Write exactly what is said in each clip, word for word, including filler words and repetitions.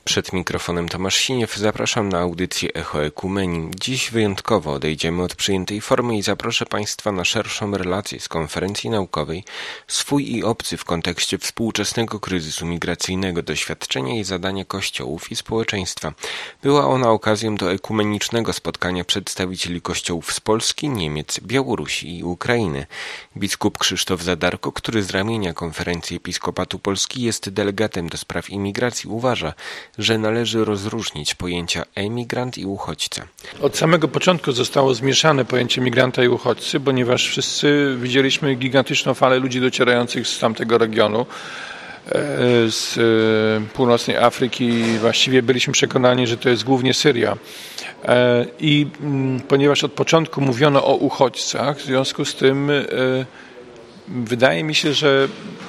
Przed mikrofonem Tomasz Siniew, zapraszam na audycję Echo Ekumenii. Dziś wyjątkowo odejdziemy od przyjętej formy i zaproszę Państwa na szerszą relację z konferencji naukowej Swój i obcy w kontekście współczesnego kryzysu migracyjnego, doświadczenia i zadania kościołów i społeczeństwa. Była ona okazją do ekumenicznego spotkania przedstawicieli kościołów z Polski, Niemiec, Białorusi i Ukrainy. Biskup Krzysztof Zadarko, który z ramienia Konferencji Episkopatu Polski jest delegatem do spraw imigracji, uważa, że należy rozróżnić pojęcia emigrant i uchodźca. Od samego początku zostało zmieszane pojęcie migranta i uchodźcy, ponieważ wszyscy widzieliśmy gigantyczną falę ludzi docierających z tamtego regionu, z północnej Afryki. Właściwie byliśmy przekonani, że to jest głównie Syria. I ponieważ od początku mówiono o uchodźcach, w związku z tym wydaje mi się, że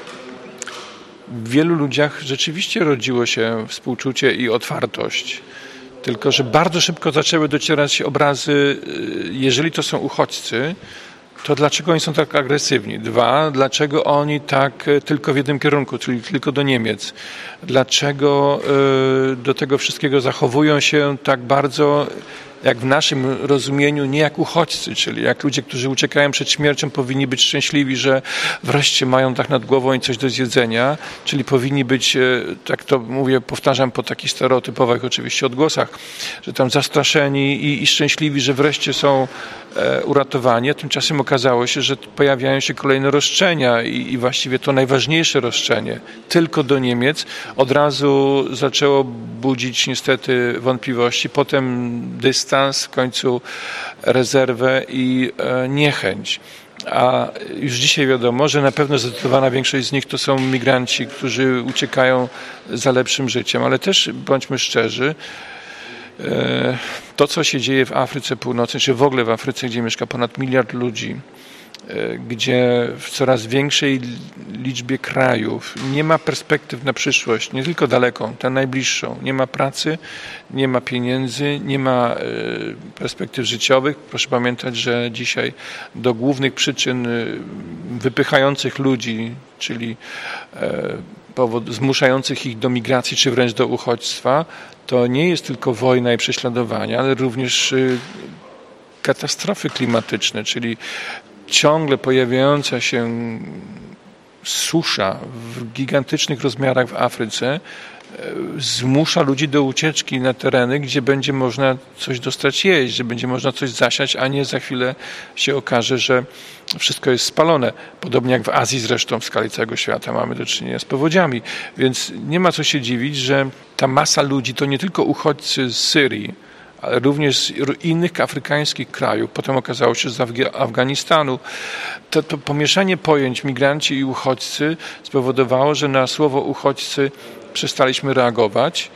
w wielu ludziach rzeczywiście rodziło się współczucie i otwartość. Tylko że bardzo szybko zaczęły docierać obrazy, jeżeli to są uchodźcy, to dlaczego oni są tak agresywni? Dwa, dlaczego oni tak tylko w jednym kierunku, czyli tylko do Niemiec? Dlaczego do tego wszystkiego zachowują się tak bardzo, jak w naszym rozumieniu, nie jak uchodźcy, czyli jak ludzie, którzy uciekają przed śmiercią, powinni być szczęśliwi, że wreszcie mają dach nad głową i coś do zjedzenia, czyli powinni być, tak to mówię, powtarzam po takich stereotypowych oczywiście odgłosach, że tam zastraszeni i, i szczęśliwi, że wreszcie są e, uratowani, a tymczasem okazało się, że pojawiają się kolejne roszczenia i, i właściwie to najważniejsze roszczenie, tylko do Niemiec, od razu zaczęło budzić niestety wątpliwości, potem dystans, w końcu rezerwę i e, niechęć. A już dzisiaj wiadomo, że na pewno zdecydowana większość z nich to są migranci, którzy uciekają za lepszym życiem, ale też bądźmy szczerzy, e, to co się dzieje w Afryce Północnej, czy w ogóle w Afryce, gdzie mieszka ponad miliard ludzi, gdzie w coraz większej liczbie krajów nie ma perspektyw na przyszłość, nie tylko daleką, tę najbliższą. Nie ma pracy, nie ma pieniędzy, nie ma perspektyw życiowych. Proszę pamiętać, że dzisiaj do głównych przyczyn wypychających ludzi, czyli powod, zmuszających ich do migracji, czy wręcz do uchodźstwa, to nie jest tylko wojna i prześladowania, ale również katastrofy klimatyczne, czyli ciągle pojawiająca się susza w gigantycznych rozmiarach w Afryce zmusza ludzi do ucieczki na tereny, gdzie będzie można coś dostać jeść, gdzie będzie można coś zasiać, a nie za chwilę się okaże, że wszystko jest spalone. Podobnie jak w Azji zresztą w skali całego świata mamy do czynienia z powodziami. Więc nie ma co się dziwić, że ta masa ludzi to nie tylko uchodźcy z Syrii, ale również z innych afrykańskich krajów. Potem okazało się, że z Afganistanu. To, to pomieszanie pojęć migranci i uchodźcy spowodowało, że na słowo uchodźcy przestaliśmy reagować